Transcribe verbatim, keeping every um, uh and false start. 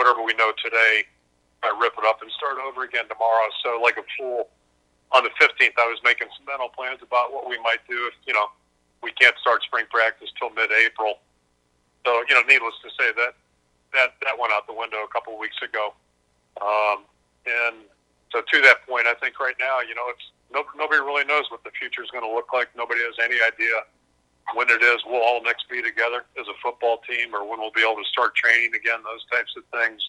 whatever we know today, I rip it up and start over again tomorrow. So like a fool, on the fifteenth, I was making some mental plans about what we might do if, you know, we can't start spring practice till mid-April. So, you know, needless to say, that that, that went out the window a couple of weeks ago. Um, and so to that point, I think right now, you know, it's no, nobody really knows what the future is going to look like. Nobody has any idea when it is we'll all next be together as a football team, or when we'll be able to start training again, those types of things.